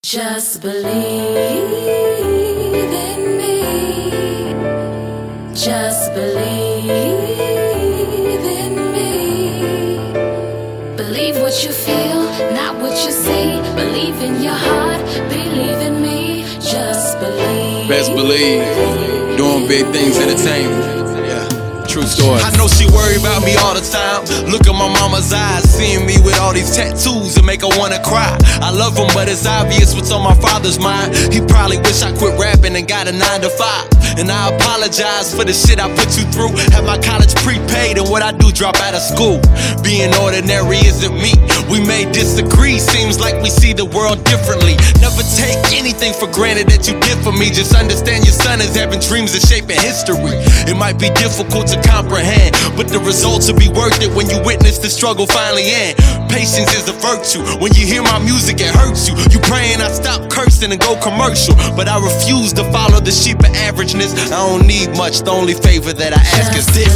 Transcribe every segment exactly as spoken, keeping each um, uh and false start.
Just believe in me. Just believe in me. Believe what you feel, not what you see. Believe in your heart, believe in me. Just believe. Best believe. Doing big things, entertainment. True story. I know she worry about me all the time. Look at my mama's eyes, seeing me with all these tattoos and make her wanna cry. I love him, but it's obvious what's on my father's mind. He probably wish I quit rapping and got a nine to five. And I apologize for the shit I put you through. Have my college prepaid and what I do drop out of school. Being ordinary isn't me. We may disagree, seems like we see the world differently. Never take anything for granted that you did for me. Just understand your son is having dreams of shaping history. It might be difficult to comprehend, but the results will be worth it when you witness the struggle finally end. Patience is a virtue. When you hear my music, it hurts you. You praying I stop cursing and go commercial, but I refuse to follow the sheep of averageness. I don't need much, the only favor that I ask is this.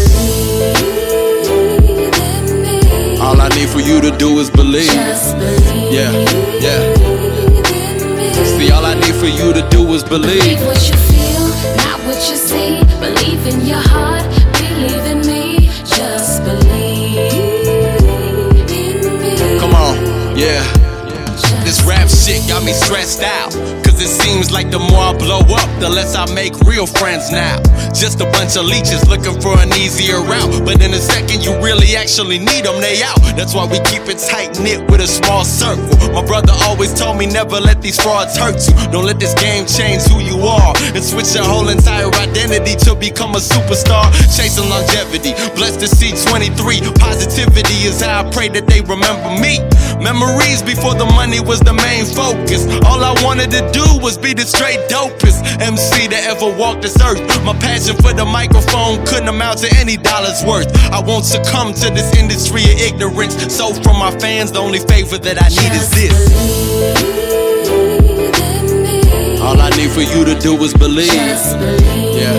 All I need for you to do is believe. Yeah, yeah. See, all I need for you to do is believe. Believe what you feel, not what you see. Believe in your heart, believe in me. Just believe in me. Come on, yeah. This rap shit got me stressed out, cause it seems like the more I blow up, the less I make real friends now. Just a bunch of leeches looking for an easier route, but in a second you really actually need them, they out. That's why we keep it tight-knit with a small circle. My brother always told me never let these frauds hurt you. Don't let this game change who you are and switch your whole entire identity to become a superstar. Chasing longevity, blessed to see twenty-three. Positivity is how I pray that they remember me. Memories before the money was the main focus. All I wanted to do was be the straight dopest M C to ever walk this earth. My passion for the microphone couldn't amount to any dollar's worth. I won't succumb to this industry of ignorance. So from my fans, the only favor that I need is this. All I need for you to do is believe. Yeah.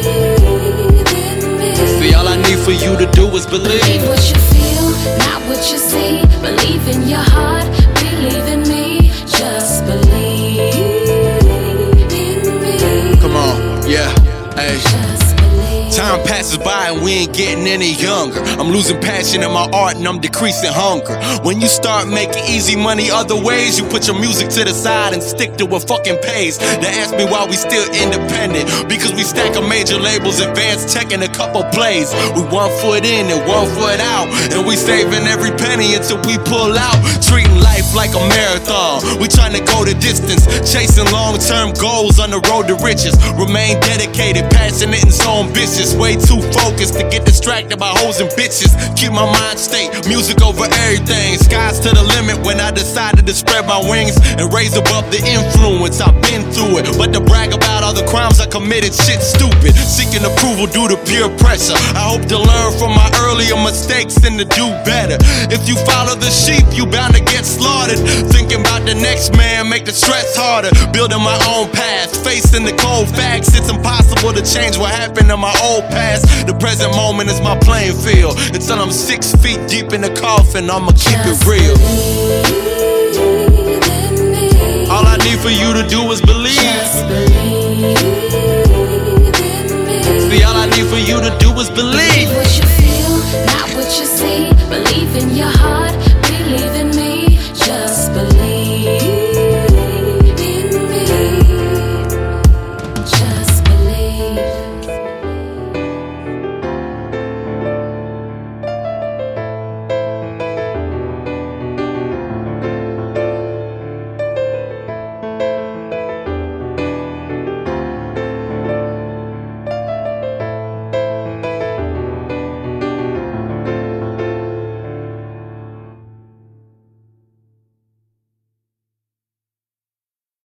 See, all I need for you to do is believe. Believe what you feel, not what you see. Believe in your heart, believe in me. Just believe in me. Come on, yeah, hey. Just believe. Time passes by and we ain't getting any younger. I'm losing passion in my art and I'm decreasing hunger. When you start making easy money other ways, you put your music to the side and stick to what fucking pays. They ask me why we still independent, because we stack on major labels, advanced tech and a couple plays. We one foot in and one foot out, and we saving every penny until we pull out. Treating life like a marathon, we trying to go the distance, chasing long-term goals on the road to riches. Remain dedicated, passionate and so ambitious. Way too focused to get distracted by hoes and bitches. Keep my mind state, music over everything. Sky's to the limit when I decided to spread my wings and raise above the influence. I've been through it, but to brag about all the crimes I committed, shit stupid. Seeking approval due to peer pressure. I hope to learn from my earlier mistakes and to do better. If you follow the sheep, you bound to get slaughtered. Thinking about the next man make the stress harder. Building my own path, facing the cold facts. It's impossible to change what happened in my old past. The present moment is my playing field. Until I'm six feet deep in the coffin, I'ma keep it real. All I need for you to do is believe. See, all I need for you to do is believe.